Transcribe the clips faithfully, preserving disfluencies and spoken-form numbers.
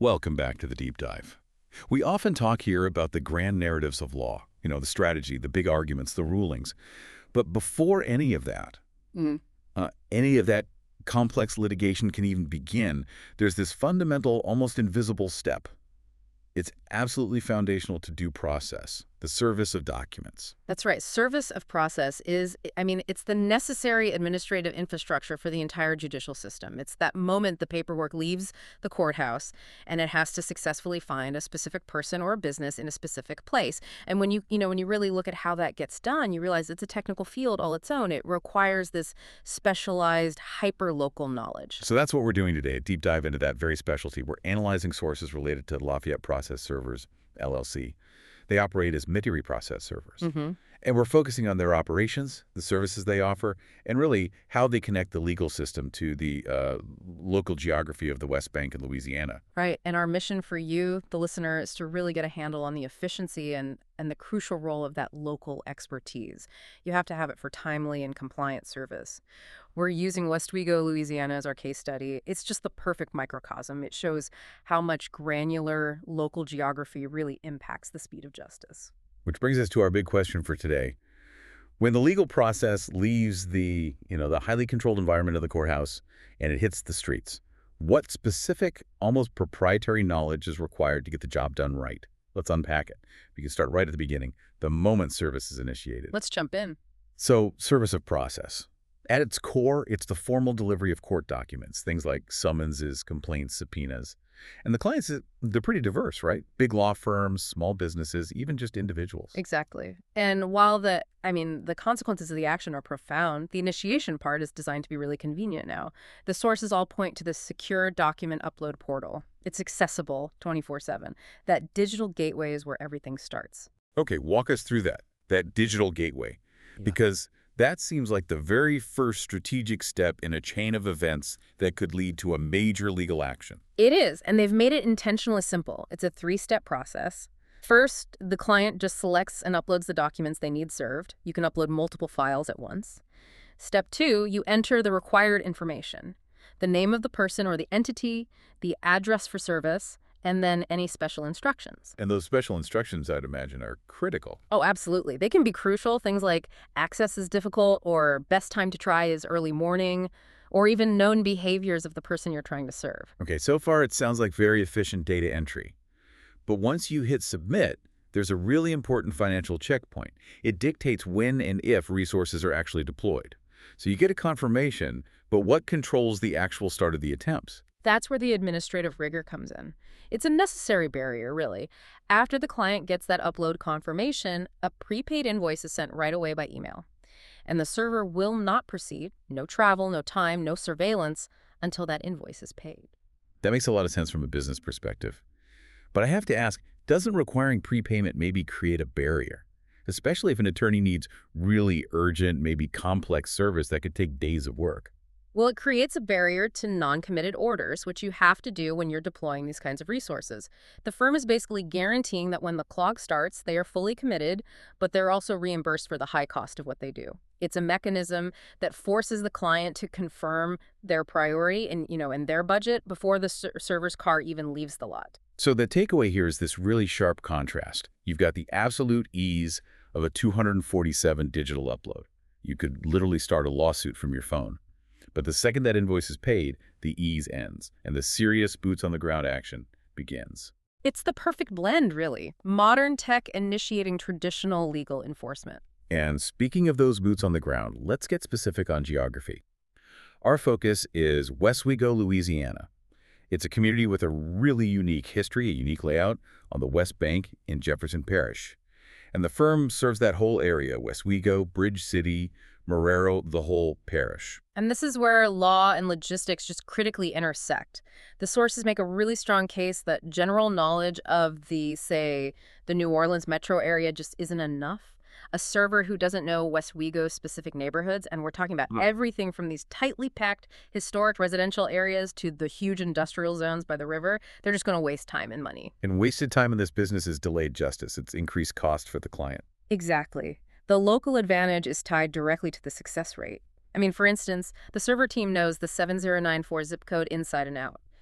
Welcome back to the Deep Dive. We often talk here about the grand narratives of law, you know, the strategy, the big arguments, the rulings. But before any of that, Mm. uh, any of that complex litigation can even begin, there's this fundamental, almost invisible step. It's absolutely foundational to due process, the service of documents. That's right. Service of process is, I mean, it's the necessary administrative infrastructure for the entire judicial system. It's that moment the paperwork leaves the courthouse and it has to successfully find a specific person or a business in a specific place. And when you, you know, when you really look at how that gets done, you realize it's a technical field all its own. It requires this specialized, hyper-local knowledge. So that's what we're doing today, a deep dive into that very specialty. We're analyzing sources related to Lafayette Process Servers, L L C. They operate as Metairie process servers. Mm-hmm. And we're focusing on their operations, the services they offer, and really how they connect the legal system to the uh, local geography of the West Bank and Louisiana. Right. And our mission for you, the listener, is to really get a handle on the efficiency and, and the crucial role of that local expertise. You have to have it for timely and compliant service. We're using Westwego, Louisiana as our case study. It's just the perfect microcosm. It shows how much granular local geography really impacts the speed of justice. Which brings us to our big question for today. When the legal process leaves the, you know, the highly controlled environment of the courthouse and it hits the streets, what specific, almost proprietary knowledge is required to get the job done right? Let's unpack it. We can start right at the beginning, the moment service is initiated. Let's jump in. So, service of process. At its core, it's the formal delivery of court documents, things like summonses, complaints, subpoenas. And the clients, they're pretty diverse, right? Big law firms, small businesses, even just individuals. Exactly. And while the, I mean, the consequences of the action are profound, the initiation part is designed to be really convenient now. The sources all point to this secure document upload portal. It's accessible twenty-four seven. That digital gateway is where everything starts. Okay, walk us through that, that digital gateway. Yeah. Because that seems like the very first strategic step in a chain of events that could lead to a major legal action. It is, and they've made it intentionally simple. It's a three-step process. First, the client just selects and uploads the documents they need served. You can upload multiple files at once. Step two, you enter the required information, the name of the person or the entity, the address for service, and then any special instructions. And those special instructions, I'd imagine, are critical. Oh, absolutely. They can be crucial. Things like access is difficult, or best time to try is early morning, or even known behaviors of the person you're trying to serve. Okay, so far it sounds like very efficient data entry. But once you hit submit, there's a really important financial checkpoint. It dictates when and if resources are actually deployed. So you get a confirmation, but what controls the actual start of the attempts? That's where the administrative rigor comes in. It's a necessary barrier, really. After the client gets that upload confirmation, a prepaid invoice is sent right away by email. And the server will not proceed, no travel, no time, no surveillance, until that invoice is paid. That makes a lot of sense from a business perspective. But I have to ask, doesn't requiring prepayment maybe create a barrier? Especially if an attorney needs really urgent, maybe complex service that could take days of work. Well, it creates a barrier to non-committed orders, which you have to do when you're deploying these kinds of resources. The firm is basically guaranteeing that when the clock starts, they are fully committed, but they're also reimbursed for the high cost of what they do. It's a mechanism that forces the client to confirm their priority and, you know, and their budget before the ser server's car even leaves the lot. So the takeaway here is this really sharp contrast. You've got the absolute ease of a two hundred forty-seven digital upload. You could literally start a lawsuit from your phone. But the second that invoice is paid, the ease ends, and the serious boots-on-the-ground action begins. It's the perfect blend, really. Modern tech initiating traditional legal enforcement. And speaking of those boots on the ground, let's get specific on geography. Our focus is Westwego, Louisiana. It's a community with a really unique history, a unique layout on the West Bank in Jefferson Parish. And the firm serves that whole area, Westwego, Bridge City, Marrero, the whole parish. And this is where law and logistics just critically intersect. The sources make a really strong case that general knowledge of the, say, the New Orleans metro area just isn't enough. A server who doesn't know Westwego's specific neighborhoods, and we're talking about Hmm. everything from these tightly packed historic residential areas to the huge industrial zones by the river, they're just going to waste time and money. And wasted time in this business is delayed justice. It's increased cost for the client. Exactly. The local advantage is tied directly to the success rate. I mean, for instance, the server team knows the seven zero nine four zip code inside and out.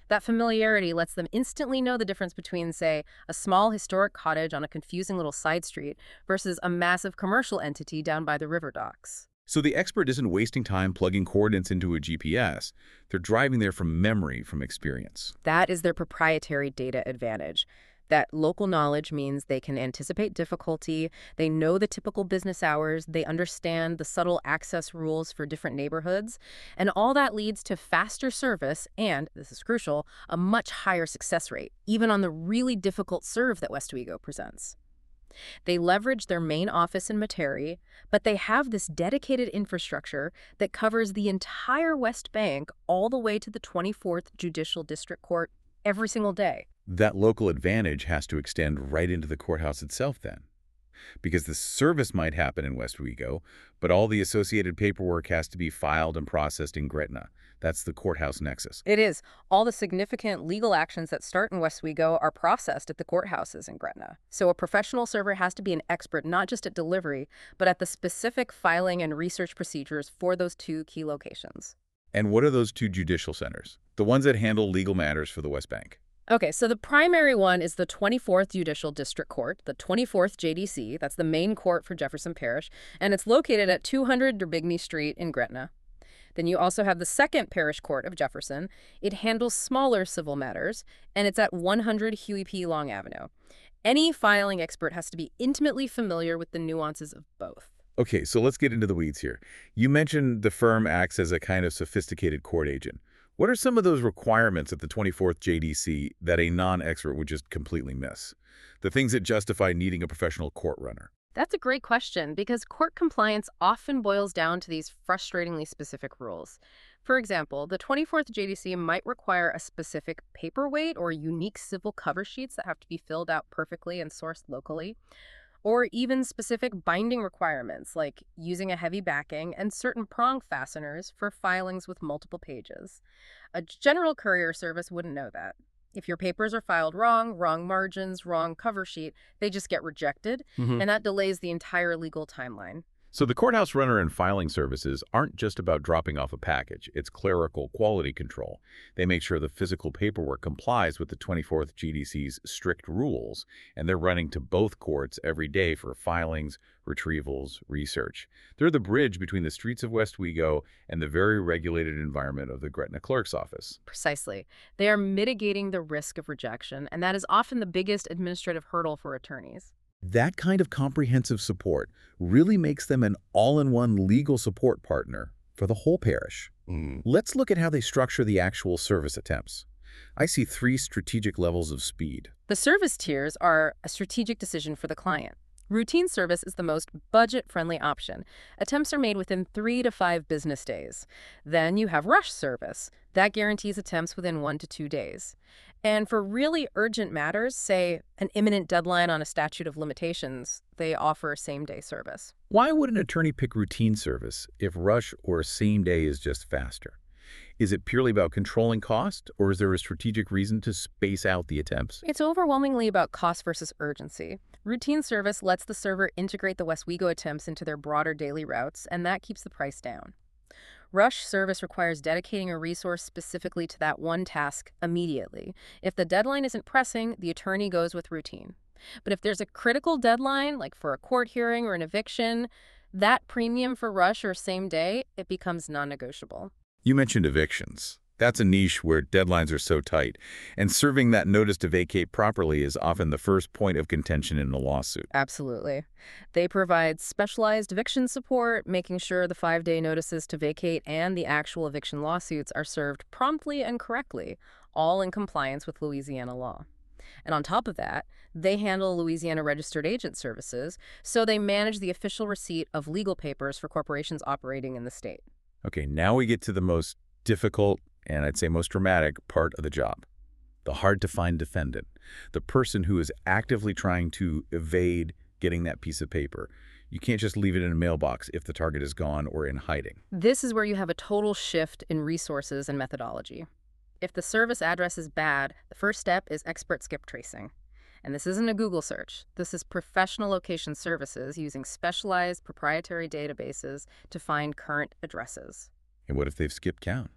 That familiarity lets them instantly know the difference between, say, a small historic cottage on a confusing little side street versus a massive commercial entity down by the river docks. So the expert isn't wasting time plugging coordinates into a G P S. They're driving there from memory, from experience. That is their proprietary data advantage. That local knowledge means they can anticipate difficulty, they know the typical business hours, they understand the subtle access rules for different neighborhoods, and all that leads to faster service and, this is crucial, a much higher success rate, even on the really difficult serve that Westwego presents. They leverage their main office in Metairie, but they have this dedicated infrastructure that covers the entire West Bank all the way to the twenty-fourth Judicial District Court every single day. That local advantage has to extend right into the courthouse itself then. Because the service might happen in Westwego, but all the associated paperwork has to be filed and processed in Gretna. That's the courthouse nexus. It is. All the significant legal actions that start in Westwego are processed at the courthouses in Gretna. So a professional server has to be an expert not just at delivery, but at the specific filing and research procedures for those two key locations. And what are those two judicial centers? The ones that handle legal matters for the West Bank. Okay, so the primary one is the twenty-fourth Judicial District Court, the twenty-fourth J D C. That's the main court for Jefferson Parish, and it's located at two hundred Derbigny Street in Gretna. Then you also have the second Parish Court of Jefferson. It handles smaller civil matters, and it's at one hundred Huey P. Long Avenue. Any filing expert has to be intimately familiar with the nuances of both. Okay, so let's get into the weeds here. You mentioned the firm acts as a kind of sophisticated court agent. What are some of those requirements at the twenty-fourth J D C that a non-expert would just completely miss? The things that justify needing a professional court runner? That's a great question because court compliance often boils down to these frustratingly specific rules. For example, the twenty-fourth J D C might require a specific paperweight or unique civil cover sheets that have to be filled out perfectly and sourced locally, or even specific binding requirements like using a heavy backing and certain prong fasteners for filings with multiple pages. A general courier service wouldn't know that. If your papers are filed wrong, wrong margins, wrong cover sheet, they just get rejected, Mm-hmm. and that delays the entire legal timeline. So the courthouse runner and filing services aren't just about dropping off a package. It's clerical quality control. They make sure the physical paperwork complies with the twenty-fourth G D C's strict rules, and they're running to both courts every day for filings, retrievals, research. They're the bridge between the streets of Westwego and the very regulated environment of the Gretna clerk's office. Precisely. They are mitigating the risk of rejection, and that is often the biggest administrative hurdle for attorneys. That kind of comprehensive support really makes them an all-in-one legal support partner for the whole parish. Mm. Let's look at how they structure the actual service attempts. I see three strategic levels of speed. The service tiers are a strategic decision for the client. Routine service is the most budget-friendly option. Attempts are made within three to five business days. Then you have rush service. That guarantees attempts within one to two days. And for really urgent matters, say an imminent deadline on a statute of limitations, they offer same-day service. Why would an attorney pick routine service if rush or same day is just faster? Is it purely about controlling cost, or is there a strategic reason to space out the attempts? It's overwhelmingly about cost versus urgency. Routine service lets the server integrate the Westwego attempts into their broader daily routes, and that keeps the price down. Rush service requires dedicating a resource specifically to that one task immediately. If the deadline isn't pressing, the attorney goes with routine. But if there's a critical deadline, like for a court hearing or an eviction, that premium for rush or same day, it becomes non-negotiable. You mentioned evictions. That's a niche where deadlines are so tight, and serving that notice to vacate properly is often the first point of contention in a lawsuit. Absolutely. They provide specialized eviction support, making sure the five-day notices to vacate and the actual eviction lawsuits are served promptly and correctly, all in compliance with Louisiana law. And on top of that, they handle Louisiana registered agent services, so they manage the official receipt of legal papers for corporations operating in the state. Okay, now we get to the most difficult, and I'd say most dramatic, part of the job. The hard-to-find defendant. The person who is actively trying to evade getting that piece of paper. You can't just leave it in a mailbox if the target is gone or in hiding. This is where you have a total shift in resources and methodology. If the service address is bad, the first step is expert skip tracing. And this isn't a Google search. This is professional location services using specialized proprietary databases to find current addresses. And what if they've skipped count?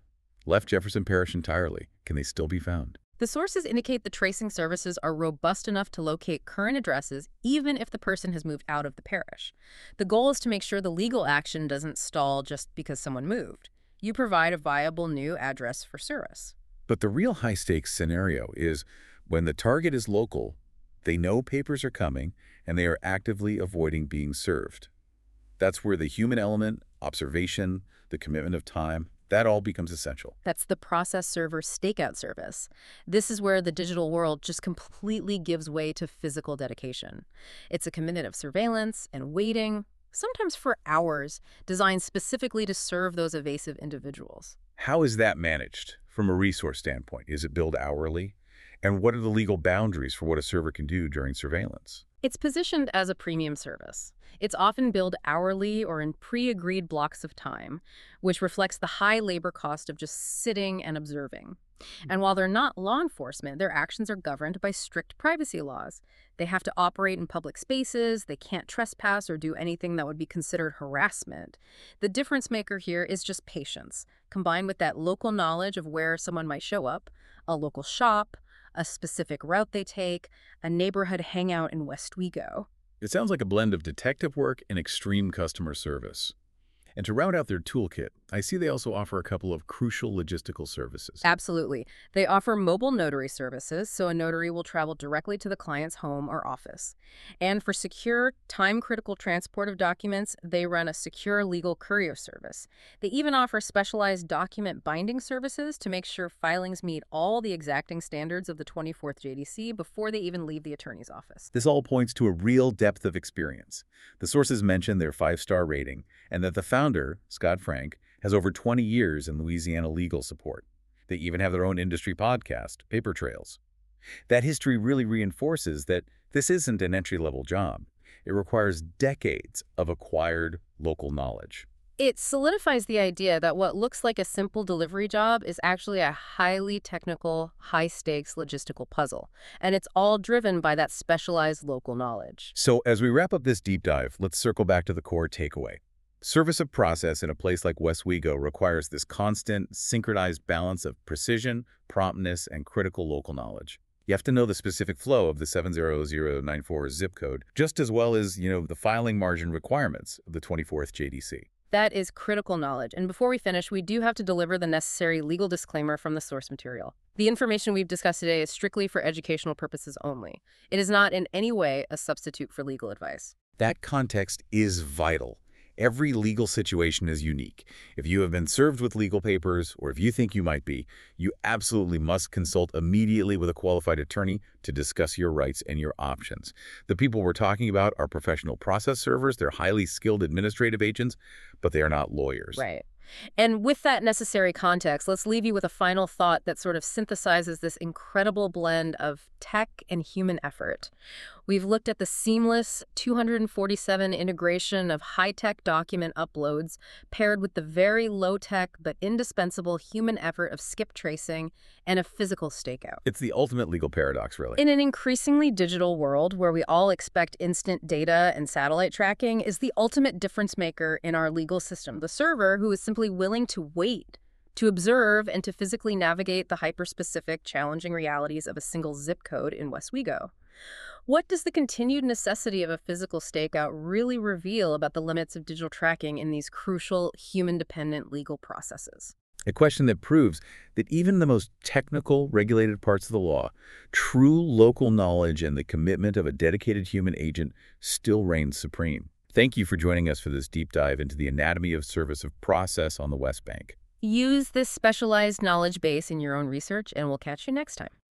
left Jefferson Parish entirely. Can they still be found? The sources indicate the tracing services are robust enough to locate current addresses even if the person has moved out of the parish. The goal is to make sure the legal action doesn't stall just because someone moved. You provide a viable new address for service. But the real high-stakes scenario is when the target is local, they know papers are coming, and they are actively avoiding being served. That's where the human element, observation, the commitment of time, that all becomes essential. That's the process server stakeout service. This is where the digital world just completely gives way to physical dedication. It's a commitment of surveillance and waiting, sometimes for hours, designed specifically to serve those evasive individuals. How is that managed from a resource standpoint? Is it billed hourly? And what are the legal boundaries for what a server can do during surveillance? It's positioned as a premium service. It's often billed hourly or in pre-agreed blocks of time, which reflects the high labor cost of just sitting and observing. And while they're not law enforcement, their actions are governed by strict privacy laws. They have to operate in public spaces, they can't trespass or do anything that would be considered harassment. The difference maker here is just patience, combined with that local knowledge of where someone might show up, a local shop, a specific route they take, a neighborhood hangout in Westwego. It sounds like a blend of detective work and extreme customer service. And to round out their toolkit, I see they also offer a couple of crucial logistical services. Absolutely. They offer mobile notary services, so a notary will travel directly to the client's home or office. And for secure, time-critical transport of documents, they run a secure legal courier service. They even offer specialized document binding services to make sure filings meet all the exacting standards of the twenty-fourth J D C before they even leave the attorney's office. This all points to a real depth of experience. The sources mention their five-star rating and that the founder, Scott Frank, has over twenty years in Louisiana legal support. They even have their own industry podcast, Paper Trails. That history really reinforces that this isn't an entry-level job. It requires decades of acquired local knowledge. It solidifies the idea that what looks like a simple delivery job is actually a highly technical, high-stakes logistical puzzle, and it's all driven by that specialized local knowledge. So as we wrap up this deep dive, let's circle back to the core takeaway. Service of process in a place like Westwego requires this constant, synchronized balance of precision, promptness, and critical local knowledge. You have to know the specific flow of the seven zero zero nine four zip code, just as well as, you know, the filing margin requirements of the twenty-fourth J D C. That is critical knowledge. And before we finish, we do have to deliver the necessary legal disclaimer from the source material. The information we've discussed today is strictly for educational purposes only. It is not in any way a substitute for legal advice. That context is vital. Every legal situation is unique. If you have been served with legal papers, or if you think you might be, you absolutely must consult immediately with a qualified attorney to discuss your rights and your options. The people we're talking about are professional process servers. They're highly skilled administrative agents, but they are not lawyers. Right. And with that necessary context, let's leave you with a final thought that sort of synthesizes this incredible blend of tech and human effort. We've looked at the seamless two hundred forty-seven integration of high-tech document uploads paired with the very low-tech but indispensable human effort of skip tracing and a physical stakeout. It's the ultimate legal paradox, really. In an increasingly digital world where we all expect instant data and satellite tracking is the ultimate difference maker in our legal system. The server who is simply willing to wait, to observe, and to physically navigate the hyper-specific, challenging realities of a single zip code in Westwego. What does the continued necessity of a physical stakeout really reveal about the limits of digital tracking in these crucial, human-dependent legal processes? A question that proves that even the most technical, regulated parts of the law, true local knowledge and the commitment of a dedicated human agent still reigns supreme. Thank you for joining us for this deep dive into the anatomy of service of process on the West Bank. Use this specialized knowledge base in your own research, and we'll catch you next time.